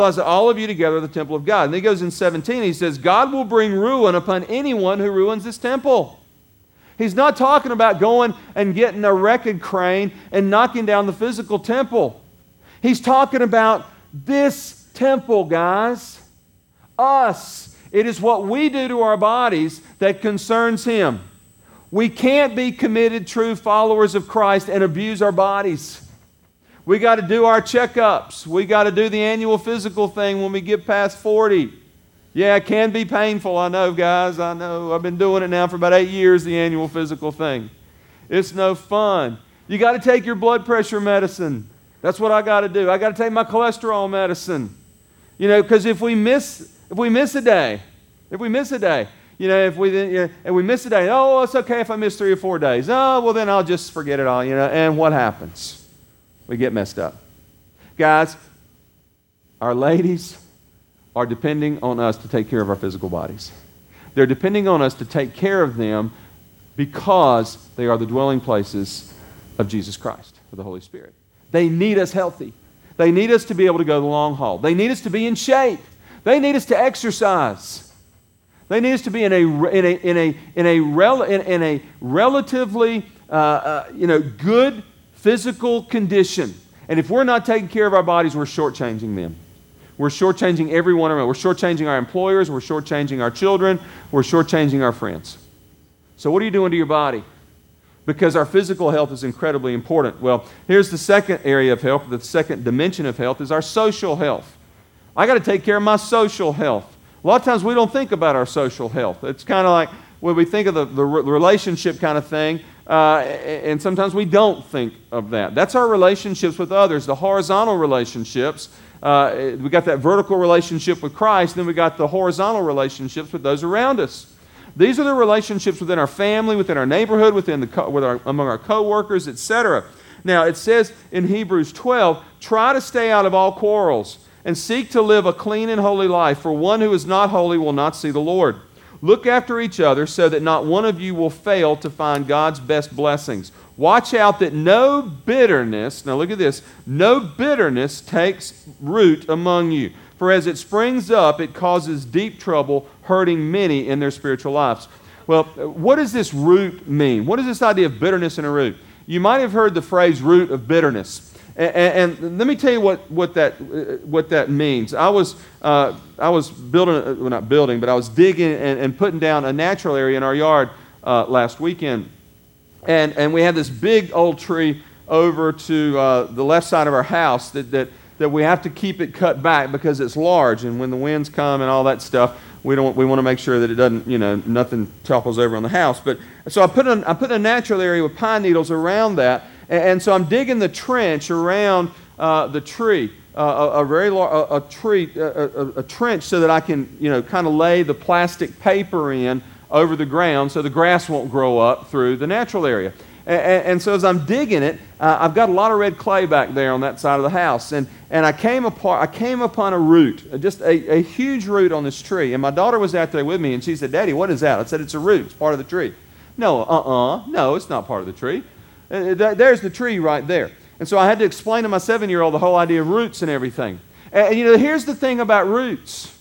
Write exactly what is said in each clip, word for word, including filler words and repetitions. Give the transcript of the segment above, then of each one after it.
All of you together are the temple of God. And then he goes in seventeen, he says, God will bring ruin upon anyone who ruins this temple. He's not talking about going and getting a wrecking crane and knocking down the physical temple. He's talking about this temple, guys. Us. It is what we do to our bodies that concerns Him. We can't be committed, true followers of Christ and abuse our bodies. We got to do our checkups. We got to do the annual physical thing when we get past forty. Yeah, it can be painful, I know, guys. I know. I've been doing it now for about eight years, the annual physical thing. It's no fun. You got to take your blood pressure medicine. That's what I got to do. I got to take my cholesterol medicine. You know, because if we miss if we miss a day, if we miss a day, you know, if we you know, and we miss a day, oh, well, it's okay if I miss three or four days. Oh, well, then I'll just forget it all, you know. And what happens? We get messed up. Guys, our ladies are depending on us to take care of our physical bodies. They're depending on us to take care of them because they are the dwelling places of Jesus Christ, of the Holy Spirit. They need us healthy. They need us to be able to go the long haul. They need us to be in shape. They need us to exercise. They need us to be in a in a in a in a rel, in, in a relatively uh, uh, you know good physical condition. And if we're not taking care of our bodies, we're shortchanging them. We're shortchanging everyone around. We're shortchanging our employers. We're shortchanging our children. We're shortchanging our friends. So what are you doing to your body? Because our physical health is incredibly important. Well, here's the second area of health. The second dimension of health is our social health. I got to take care of my social health. A lot of times we don't think about our social health. It's kind of like when we think of the, the relationship kind of thing, uh, and sometimes we don't think of that. That's our relationships with others, the horizontal relationships. Uh, we got that vertical relationship with Christ, then we got the horizontal relationships with those around us. These are the relationships within our family, within our neighborhood, within the co- with our, among our co-workers, et cetera. Now, it says in Hebrews twelve, try to stay out of all quarrels and seek to live a clean and holy life, for one who is not holy will not see the Lord. Look after each other so that not one of you will fail to find God's best blessings. Watch out that no bitterness, now look at this, no bitterness takes root among you. For as it springs up, it causes deep trouble, hurting many in their spiritual lives. Well, what does this root mean? What is this idea of bitterness in a root? You might have heard the phrase root of bitterness. And, and, and let me tell you what, what, that, uh, what that means. I was, uh, I was building, uh, well, not building, but I was digging and, and putting down a natural area in our yard uh, last weekend. And, and we had this big old tree over to uh, the left side of our house that, that, that we have to keep it cut back because it's large. And when the winds come and all that stuff, we don't we want to make sure that it doesn't, you know, nothing topples over on the house. But so I put a, I put a natural area with pine needles around that. And, and so I'm digging the trench around uh, the tree, uh, a, a very large, a, a tree, a, a, a trench so that I can, you know, kind of lay the plastic paper in over the ground so the grass won't grow up through the natural area. And, and, and so as I'm digging it, uh, I've got a lot of red clay back there on that side of the house. And, and I, came apart, I came upon a root, just a, a huge root on this tree. And my daughter was out there with me, and she said, Daddy, what is that? I said, it's a root. It's part of the tree. No, uh-uh. No, it's not part of the tree. Uh, th- there's the tree right there. And so I had to explain to my seven-year-old the whole idea of roots and everything. And, and you know, here's the thing about roots.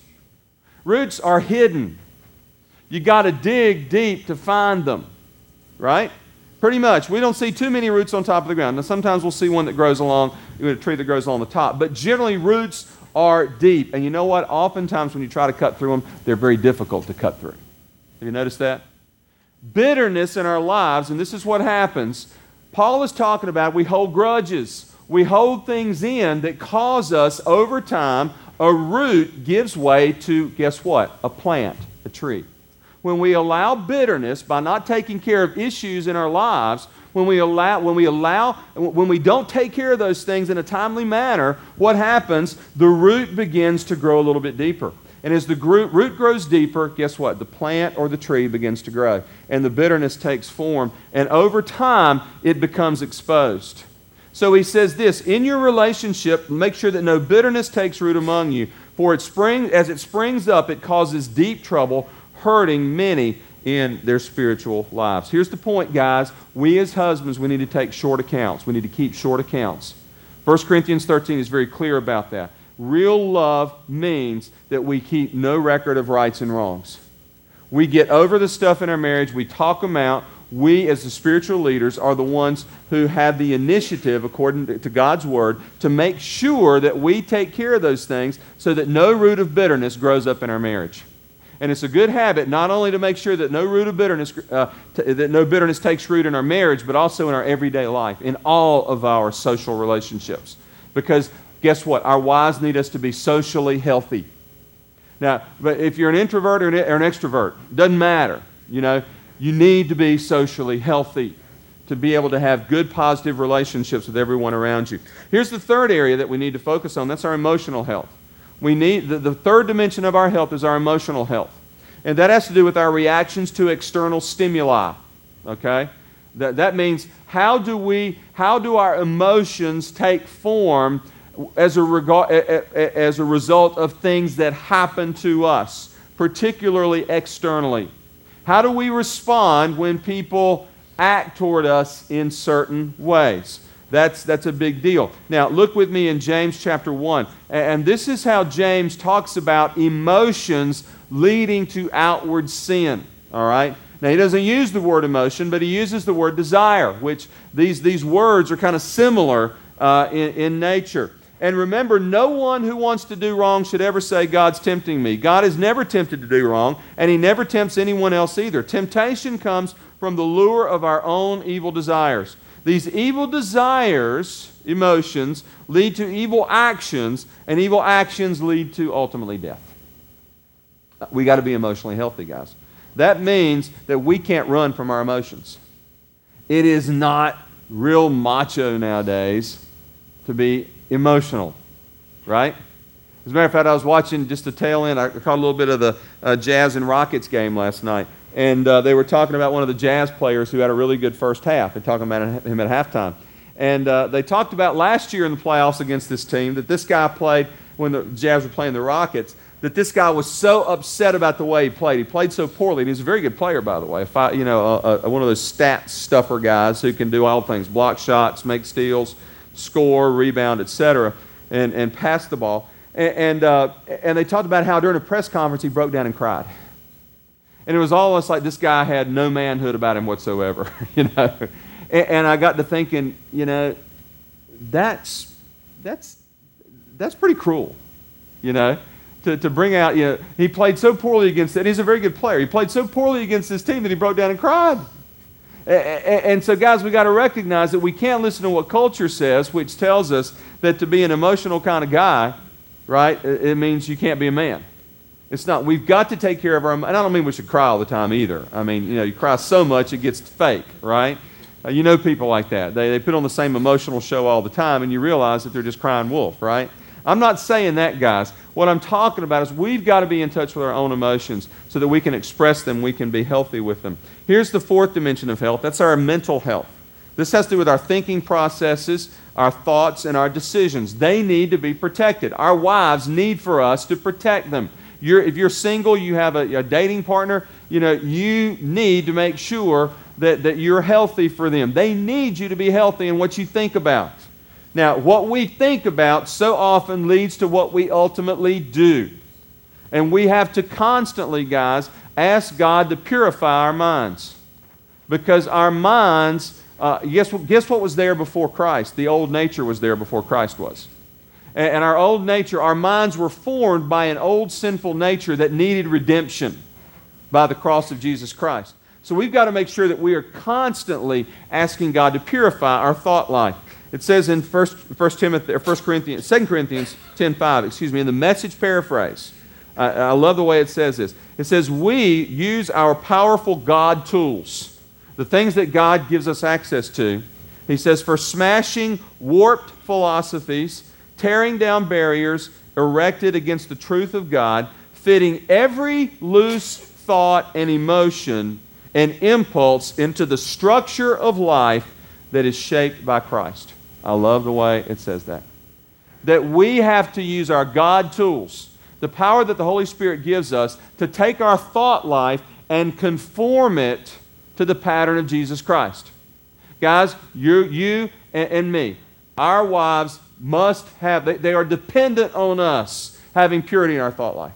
Roots are hidden. You got to dig deep to find them, right? Pretty much. We don't see too many roots on top of the ground. Now, sometimes we'll see one that grows along, a tree that grows along the top. But generally, roots are deep. And you know what? Oftentimes when you try to cut through them, they're very difficult to cut through. Have you noticed that? Bitterness in our lives, and this is what happens. Paul is talking about we hold grudges. We hold things in that cause us, over time, a root gives way to, guess what? A plant, a tree. When we allow bitterness by not taking care of issues in our lives, when we allow, when we allow, when we don't take care of those things in a timely manner, what happens? The root begins to grow a little bit deeper. And as the root grows deeper, guess what? The plant or the tree begins to grow. And the bitterness takes form. And over time, it becomes exposed. So he says this, in your relationship, make sure that no bitterness takes root among you. For it spring, as it springs up, it causes deep trouble, hurting many in their spiritual lives. Here's the point, guys. We as husbands, we need to take short accounts. We need to keep short accounts. First Corinthians thirteen is very clear about that. real love means that we keep no record of rights and wrongs. We get over the stuff in our marriage, we talk them out. We, as the spiritual leaders, are the ones who have the initiative, according to God's Word, to make sure that we take care of those things so that no root of bitterness grows up in our marriage. And it's a good habit not only to make sure that no root of bitterness, uh, t- that no bitterness takes root in our marriage, but also in our everyday life, in all of our social relationships. Because guess what? Our wives need us to be socially healthy. Now, but if you're an introvert or an, or an extrovert, doesn't matter. You know, you need to be socially healthy to be able to have good, positive relationships with everyone around you. Here's the third area that we need to focus on. That's our emotional health. We need the, the third dimension of our health is our emotional health. And that has to do with our reactions to external stimuli. Okay? That, that means how do we, how do our emotions take form as a, regard, as a result of things that happen to us, particularly externally? How do we respond when people act toward us in certain ways? That's, that's a big deal. Now, look with me in James chapter one. And this is how James talks about emotions leading to outward sin. All right? Now, he doesn't use the word emotion, but he uses the word desire, which these, these words are kind of similar uh, in, in nature. And remember, no one who wants to do wrong should ever say, God's tempting me. God is never tempted to do wrong, and He never tempts anyone else either. Temptation comes from the lure of our own evil desires. These evil desires, emotions, lead to evil actions, and evil actions lead to ultimately death. We got to be emotionally healthy, guys. That means that we can't run from our emotions. It is not real macho nowadays to be emotional, right? As a matter of fact, I was watching just the tail end. I caught a little bit of the uh, Jazz and Rockets game last night, and uh, they were talking about one of the Jazz players who had a really good first half. They're talking about him at halftime. And uh, they talked about last year in the playoffs against this team that this guy played when the Jazz were playing the Rockets, that this guy was so upset about the way he played. He played so poorly. And he's a very good player, by the way. If I, you know, uh, uh, one of those stat stuffer guys who can do all things, block shots, make steals, score, rebound, et cetera, and, and pass the ball. And, and, uh, and they talked about how during a press conference he broke down and cried. And it was almost like this guy had no manhood about him whatsoever, you know. And, and I got to thinking, you know, that's, that's, that's pretty cruel, you know. To, to bring out, you know, he played so poorly against it. He's a very good player. He played so poorly against this team that he broke down and cried. And, and, and so, guys, we got to recognize that we can't listen to what culture says, which tells us that to be an emotional kind of guy, right, it, it means you can't be a man. It's not. We've got to take care of our, and I don't mean we should cry all the time either. I mean, you know, you cry so much it gets fake, right? Uh, you know people like that. They, they put on the same emotional show all the time, and you realize that they're just crying wolf, right? I'm not saying that, guys. What I'm talking about is we've got to be in touch with our own emotions so that we can express them, we can be healthy with them. Here's the fourth dimension of health. That's our mental health. This has to do with our thinking processes, our thoughts, and our decisions. They need to be protected. Our wives need for us to protect them. You're, if you're single, you have a, a dating partner, you know, you need to make sure that, that you're healthy for them. They need you to be healthy in what you think about. Now, what we think about so often leads to what we ultimately do. And we have to constantly, guys, ask God to purify our minds. Because our minds, uh, guess, guess what was there before Christ? The old nature was there before Christ was. And, and our old nature, our minds were formed by an old sinful nature that needed redemption by the cross of Jesus Christ. So we've got to make sure that we are constantly asking God to purify our thought life. It says in First Timothy or First Corinthians, Second Corinthians ten five, excuse me, in the Message paraphrase. I, I love the way it says this. It says, we use our powerful God tools, the things that God gives us access to. He says, for smashing warped philosophies, tearing down barriers erected against the truth of God, fitting every loose thought and emotion and impulse into the structure of life that is shaped by Christ. I love the way it says that. That we have to use our God tools, the power that the Holy Spirit gives us, to take our thought life and conform it to the pattern of Jesus Christ. Guys, you, you and, and me, our wives must have, they, they are dependent on us having purity in our thought life.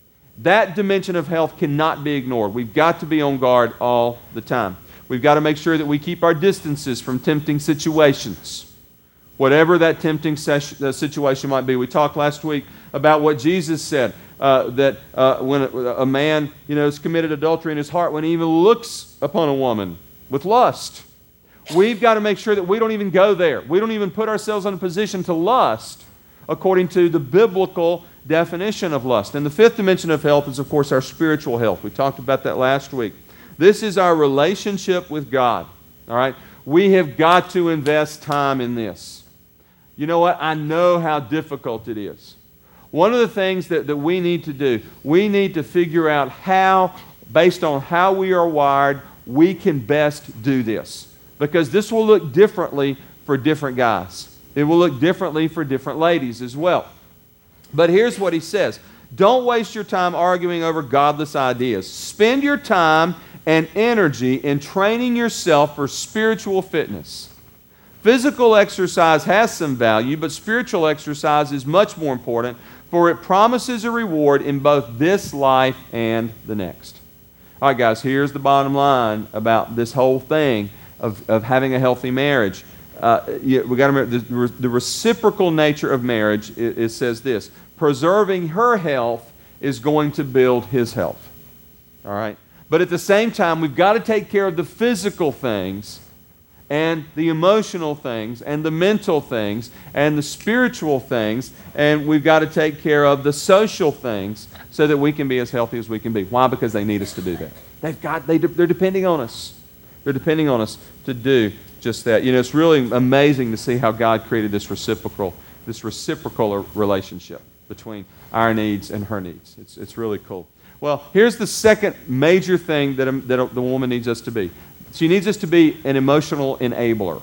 That dimension of health cannot be ignored. We've got to be on guard all the time. We've got to make sure that we keep our distances from tempting situations, whatever that tempting ses- uh, situation might be. We talked last week about what Jesus said, uh, that uh, when a, a man you know, has committed adultery in his heart, when he even looks upon a woman with lust, we've got to make sure that we don't even go there. We don't even put ourselves in a position to lust according to the biblical definition of lust. And the fifth dimension of health is, of course, our spiritual health. We talked about that last week. This is our relationship with God. All right? We have got to invest time in this. You know what? I know how difficult it is. One of the things that, that we need to do, we need to figure out how, based on how we are wired, we can best do this. Because this will look differently for different guys. It will look differently for different ladies as well. But here's what he says. Don't waste your time arguing over godless ideas. Spend your time and energy in training yourself for spiritual fitness. Physical exercise has some value, but spiritual exercise is much more important, for it promises a reward in both this life and the next. All right, guys, here's the bottom line about this whole thing of, of having a healthy marriage. Uh, yeah, we got to remember the, the reciprocal nature of marriage. It, it says this: preserving her health is going to build his health. All right, but at the same time, we've got to take care of the physical things, and the emotional things, and the mental things, and the spiritual things, and we've got to take care of the social things so that we can be as healthy as we can be. Why? Because they need us to do that. They've got. They, they're depending on us. They're depending on us to do just that. You know, it's really amazing to see how God created this reciprocal, this reciprocal relationship between our needs and her needs. It's, it's really cool. Well, here's the second major thing that, a, that a, the woman needs us to be. She needs us to be an emotional enabler.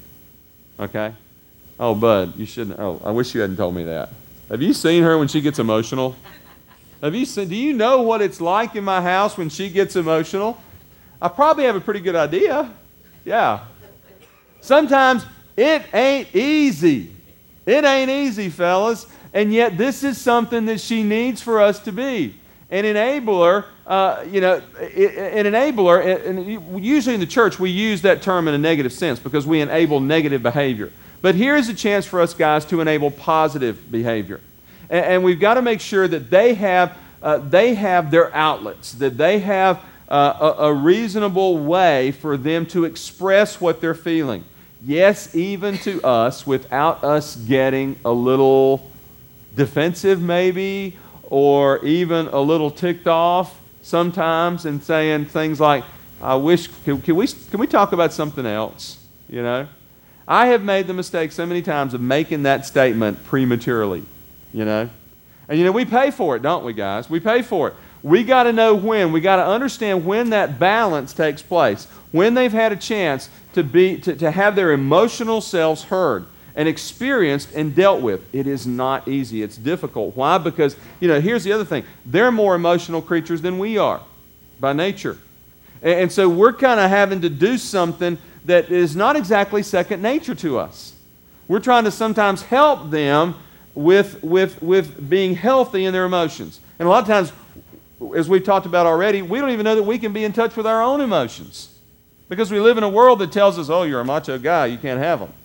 Okay? Oh, Bud, you shouldn't. Oh, I wish you hadn't told me that. Have you seen her when she gets emotional? Have you seen? Do you know what it's like in my house when she gets emotional? I probably have a pretty good idea. Yeah. Sometimes it ain't easy. It ain't easy, fellas. And yet this is something that she needs for us to be. An enabler, uh, you know, an enabler, and usually in the church we use that term in a negative sense because we enable negative behavior. But here's a chance for us guys to enable positive behavior. And, and we've got to make sure that they have, uh, they have their outlets, that they have uh, a, a reasonable way for them to express what they're feeling. Yes, even to us, without us getting a little defensive maybe, or even a little ticked off sometimes and saying things like, I wish, can, can, we, can we talk about something else? You know? I have made the mistake so many times of making that statement prematurely, you know? And you know, we pay for it, don't we, guys? We pay for it. We got to know when. We got to understand when that balance takes place, when they've had a chance to be to, to have their emotional selves heard and experienced and dealt with. It is not easy. It's difficult. Why? Because, you know, here's the other thing. They're more emotional creatures than we are by nature. And, and so we're kind of having to do something that is not exactly second nature to us. We're trying to sometimes help them with, with, with being healthy in their emotions. And a lot of times, as we've talked about already, we don't even know that we can be in touch with our own emotions. Because we live in a world that tells us, oh, you're a macho guy, you can't have them.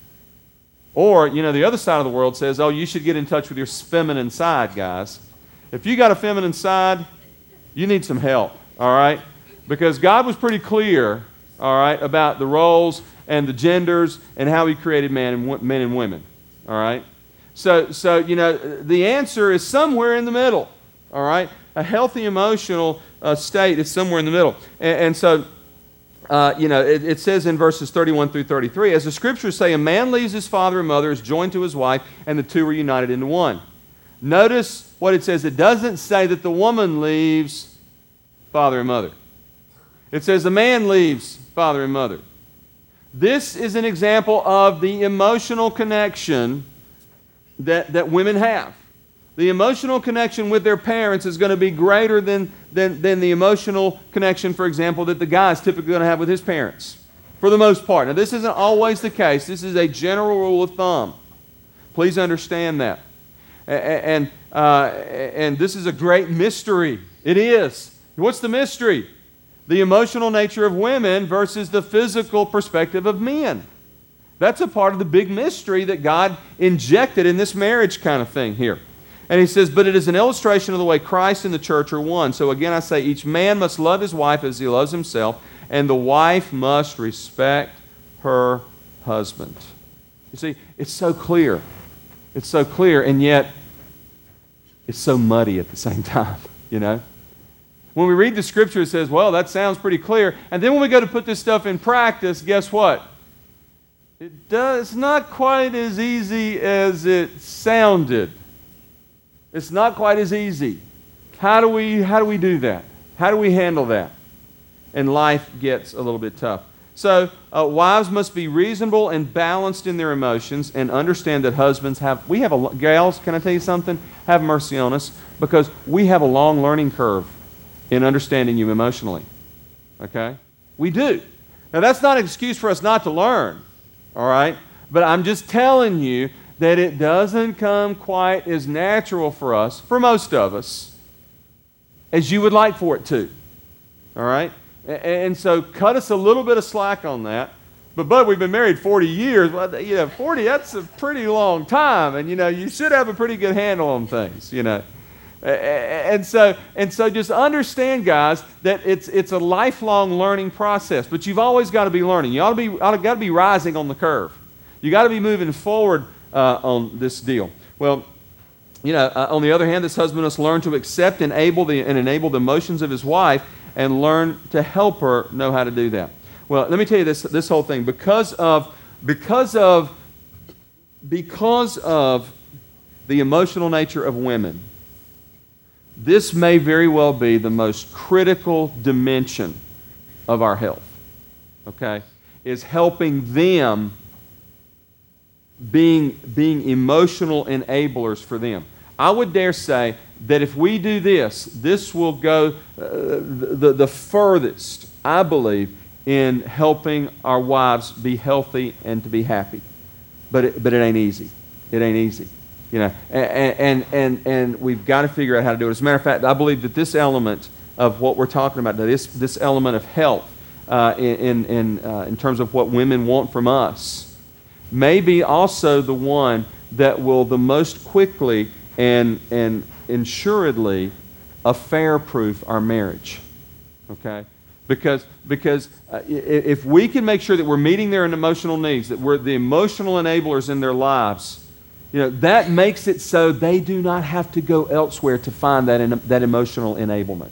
Or, you know, the other side of the world says, oh, you should get in touch with your feminine side, guys. If you got a feminine side, you need some help, all right? Because God was pretty clear, all right, about the roles and the genders and how He created man and, men and women, all right? So, so, you know, the answer is somewhere in the middle, all right? A healthy emotional uh, state is somewhere in the middle. And, and so, Uh, you know, it, it says in verses thirty-one through thirty-three, as the Scriptures say, a man leaves his father and mother, is joined to his wife, and the two are united into one. Notice what it says. It doesn't say that the woman leaves father and mother. It says the man leaves father and mother. This is an example of the emotional connection that, that women have. The emotional connection with their parents is going to be greater than, than, than the emotional connection, for example, that the guy is typically going to have with his parents, for the most part. Now, this isn't always the case. This is a general rule of thumb. Please understand that. And, uh, and this is a great mystery. It is. What's the mystery? The emotional nature of women versus the physical perspective of men. That's a part of the big mystery that God injected in this marriage kind of thing here. And he says, but it is an illustration of the way Christ and the church are one. So again, I say each man must love his wife as he loves himself, and the wife must respect her husband. You see, it's so clear. It's so clear, and yet it's so muddy at the same time, you know? When we read the Scripture, it says, well, that sounds pretty clear. And then when we go to put this stuff in practice, guess what? It does, it's not quite as easy as it sounded. It's not quite as easy. How do we, how do we do that? How do we handle that? And life gets a little bit tough. So, uh, wives must be reasonable and balanced in their emotions and understand that husbands have, we have a, gals, can I tell you something? Have mercy on us, because we have a long learning curve in understanding you emotionally. Okay? We do. Now, that's not an excuse for us not to learn, all right? But I'm just telling you that it doesn't come quite as natural for us, for most of us, as you would like for it to, all right? And so cut us a little bit of slack on that. But, Bud, we've been married forty years. Well, you know, forty, that's a pretty long time. And, you know, you should have a pretty good handle on things, you know. And so, and so just understand, guys, that it's, it's a lifelong learning process. But you've always got to be learning. You ought to be, ought to, got to be rising on the curve. You got to be moving forward uh, on this deal. Well, you know, uh, on the other hand, this husband must learn to accept and enable the, and enable the emotions of his wife, and learn to help her know how to do that. Well, let me tell you this, this whole thing. Because of, because of, because of the emotional nature of women, this may very well be the most critical dimension of our health, okay, is helping them, being, being emotional enablers for them. I would dare say that if we do this, this will go uh, the, the furthest, I believe, in helping our wives be healthy and to be happy. But it, but it ain't easy. It ain't easy. You know, and, and, and, and we've got to figure out how to do it. As a matter of fact, I believe that this element of what we're talking about, this, this element of health uh, in, in, uh, in terms of what women want from us, may be also the one that will the most quickly and and assuredly affair-proof our marriage, okay? Because because uh, if we can make sure that we're meeting their emotional needs, that we're the emotional enablers in their lives, you know, that makes it so they do not have to go elsewhere to find that that emotional enablement.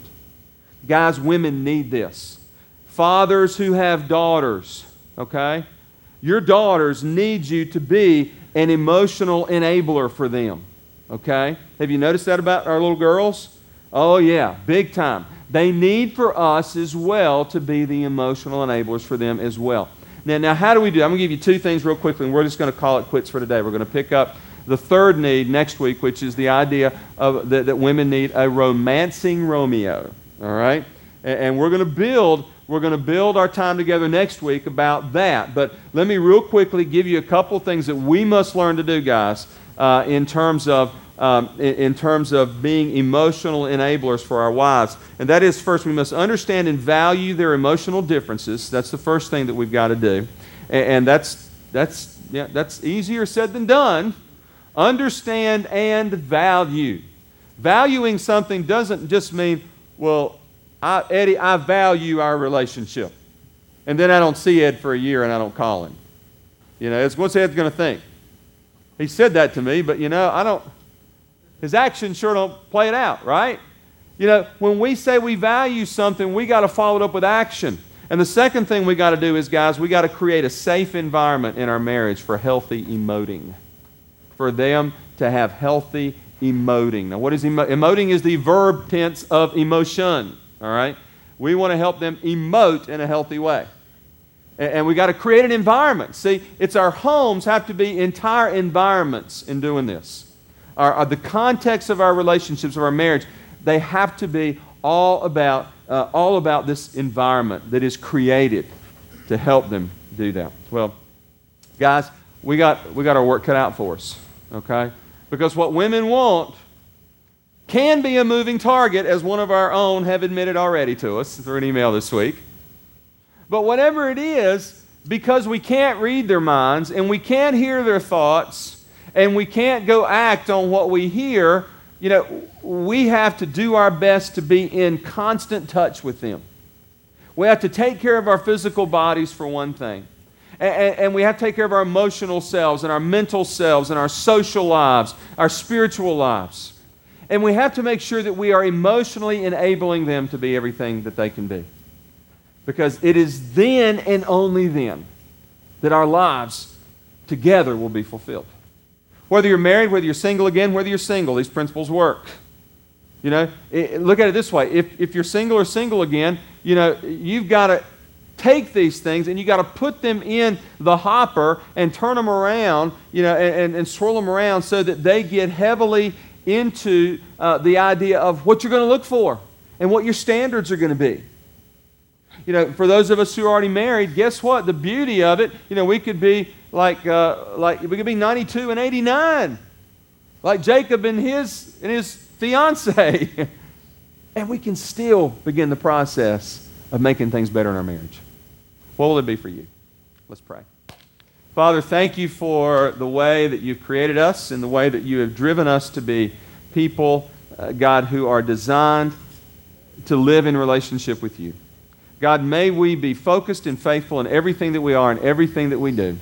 Guys, women need this. Fathers who have daughters, okay? Your daughters need you to be an emotional enabler for them. Okay? Have you noticed that about our little girls? Oh, yeah, big time. They need for us as well to be the emotional enablers for them as well. Now, now how do we do? I'm going to give you two things real quickly, and we're just going to call it quits for today. We're going to pick up the third need next week, which is the idea of that, that women need a romancing Romeo. All right? And, and we're going to build we're going to build our time together next week about that. But let me real quickly give you a couple things that we must learn to do, guys, uh, in terms of um, in, in terms of being emotional enablers for our wives. And that is, first, we must understand and value their emotional differences. That's the first thing that we've got to do. And, and that's that's yeah, that's easier said than done. Understand and value. Valuing something doesn't just mean, well, I, Eddie, I value our relationship. And then I don't see Ed for a year and I don't call him. You know, it's what's Ed's going to think? He said that to me, but you know, I don't, his actions sure don't play it out, right? You know, when we say we value something, we got to follow it up with action. And the second thing we got to do is, guys, we got to create a safe environment in our marriage for healthy emoting. For them to have healthy emoting. Now, what is emo- emoting? Is the verb tense of emotion. All right? We want to help them emote in a healthy way. And, and we got to create an environment. See, it's our homes have to be entire environments in doing this. Our, our, the context of our relationships, of our marriage, they have to be all about, uh, all about this environment that is created to help them do that. Well, guys, we got, we got our work cut out for us. okay? Because what women want can be a moving target, as one of our own have admitted already to us through an email this week. But whatever it is, because we can't read their minds and we can't hear their thoughts and we can't go act on what we hear, you know, we have to do our best to be in constant touch with them. We have to take care of our physical bodies for one thing. And, and we have to take care of our emotional selves and our mental selves and our social lives, our spiritual lives. And we have to make sure that we are emotionally enabling them to be everything that they can be. Because it is then and only then that our lives together will be fulfilled. Whether you're married, whether you're single again, whether you're single, these principles work. You know, it, look at it this way. If, if you're single or single again, you know, you've got to take these things and you've got to put them in the hopper and turn them around, you know, and, and, and swirl them around so that they get heavily into uh, the idea of what you're going to look for and what your standards are going to be. You know, for those of us who are already married, guess what? The beauty of it, you know, we could be like, uh, like we could be ninety-two and eighty-nine, like Jacob and his and his fiance, and we can still begin the process of making things better in our marriage. What will it be for you? Let's pray. Father, thank you for the way that you've created us and the way that you have driven us to be people, uh, God, who are designed to live in relationship with you. God, may we be focused and faithful in everything that we are and everything that we do.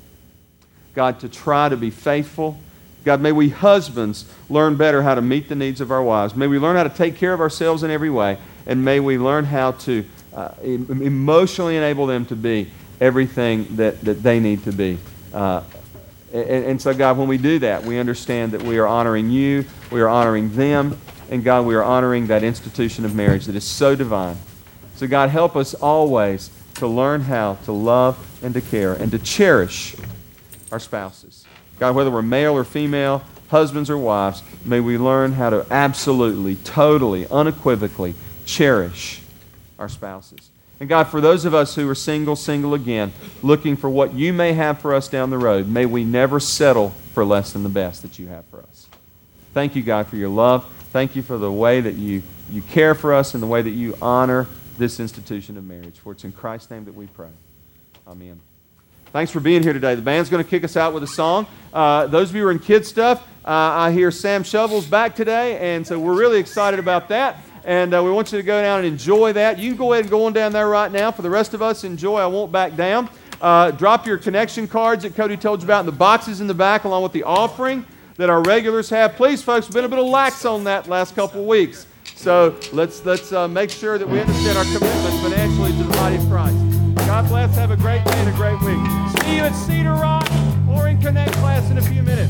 God, to try to be faithful. God, may we husbands learn better how to meet the needs of our wives. May we learn how to take care of ourselves in every way. And may we learn how to uh, emotionally enable them to be everything that, that they need to be. Uh, and, and so, God, when we do that, we understand that we are honoring you, we are honoring them, and God, we are honoring that institution of marriage that is so divine. So, God, help us always to learn how to love and to care and to cherish our spouses. God, whether we're male or female, husbands or wives, may we learn how to absolutely, totally, unequivocally cherish our spouses. And God, for those of us who are single, single again, looking for what you may have for us down the road, may we never settle for less than the best that you have for us. Thank you, God, for your love. Thank you for the way that you, you care for us and the way that you honor this institution of marriage. For it's in Christ's name that we pray. Amen. Thanks for being here today. The band's going to kick us out with a song. Uh, those of you who are in kids stuff, uh, I hear Sam Shovel's back today, and so we're really excited about that. And uh, we want you to go down and enjoy that. You can go ahead and go on down there right now. For the rest of us, enjoy I Won't Back Down. Uh, drop your connection cards that Cody told you about in the boxes in the back, along with the offering that our regulars have. Please, folks, we've been a bit of lax on that last couple of weeks. So let's, let's uh, make sure that we understand our commitment financially to the body of Christ. God bless. Have a great day and a great week. See you at Cedar Rock or in Connect class in a few minutes.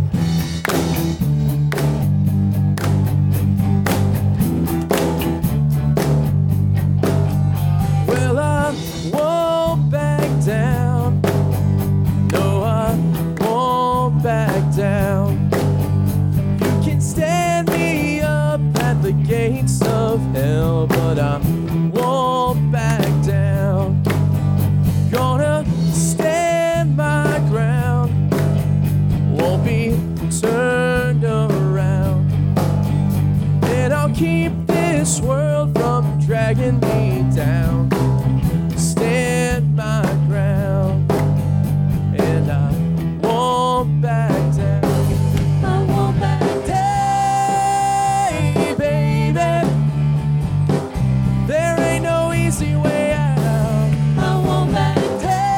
Well, I won't back down. No, I won't back down. You can stand me up at the gates of hell, but I won't back down. Gonna stand my ground, won't be turned around, and I'll keep this world from dragging me down. Stand my ground, and I won't back down. I won't back down. Hey, baby, there ain't no easy way out. I won't back down.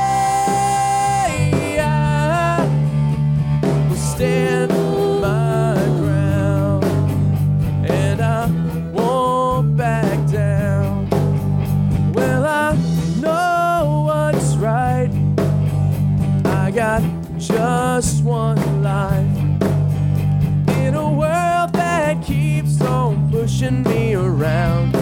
Hey, I will stand my ground, and I won't back down. Well, I know what's right. I got just one life in a world that keeps on pushing me around.